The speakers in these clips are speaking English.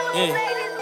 Yeah.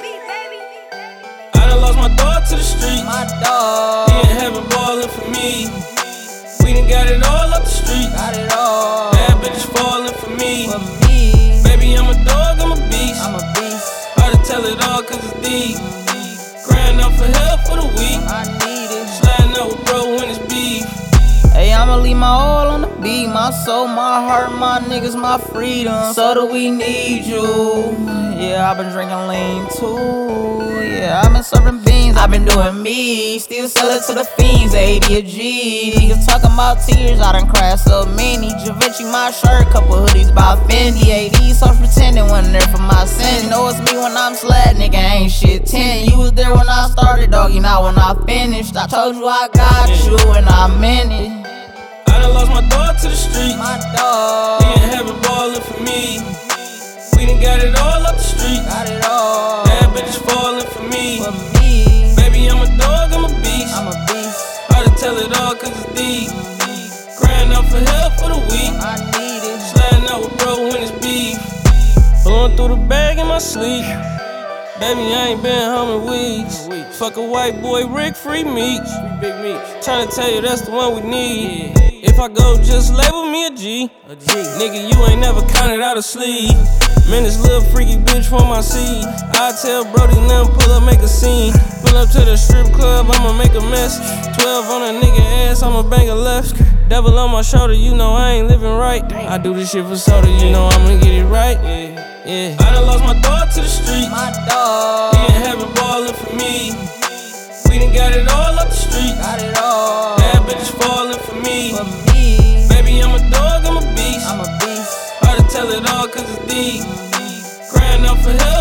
I done lost my dog to the street. My dog. He in heaven ballin' for me. We done got it all up the street. Got it all. Bad bitches fallin' for me. For me. Baby, I'm a dog, I'm a beast. I'm a beast. Hard to tell it all cause it's deep. Crying out for help for the weak. I need it. Sliding out with bro when it's beef. Hey, I'ma leave my all on the beat. My soul, my heart, my niggas, my freedom. So do we need you. Yeah, I've been drinking lean too. Yeah, I've been serving beans, I've been doing me. Still sell it to the fiends, 80 a G. Niggas talking about tears, I done cried so many. Javinci my shirt, couple hoodies by Fendi. 80 so pretending when there for my sin. Know it's me when I'm slad, nigga ain't shit 10. You was there when I started, doggy, not when I finished. I told you I got you and I meant it. I done lost my dog to the street. My dog. He in heaven ballin' for me. We done got it all up the street. Got it all. Bad bitches fallin' for me. For me. Baby, I'm a dog, I'm a beast. I'm a beast. Hard to tell it all cause it's deep. Crying out for help for the weak. I need it. Sliding out with bro when it's beef. Blowing through the bag in my sleep. Baby, I ain't been home in weeks. Fuck a white boy, Rick, free meat. Tryna tell you that's the one we need. If I go, just label me a G. Nigga, you ain't never counted out a sleeve. Man, this little freaky bitch from my seed. I tell Brody, let him pull up, make a scene. Pull up to the strip club, I'ma make a mess. 12 on a nigga ass, I'ma bang a left. Devil on my shoulder, you know I ain't living right. I do this shit for soda, you know I'ma get it right. Yeah. I done lost my dog to the street. My dog. He in heaven ballin' for me. We done got it all up the street. Got it all. Bad bitches fallin' for me. For me. Baby, I'm a dog, I'm a beast. I'm a beast. Hard to tell it all cause it's deep. Crying out for help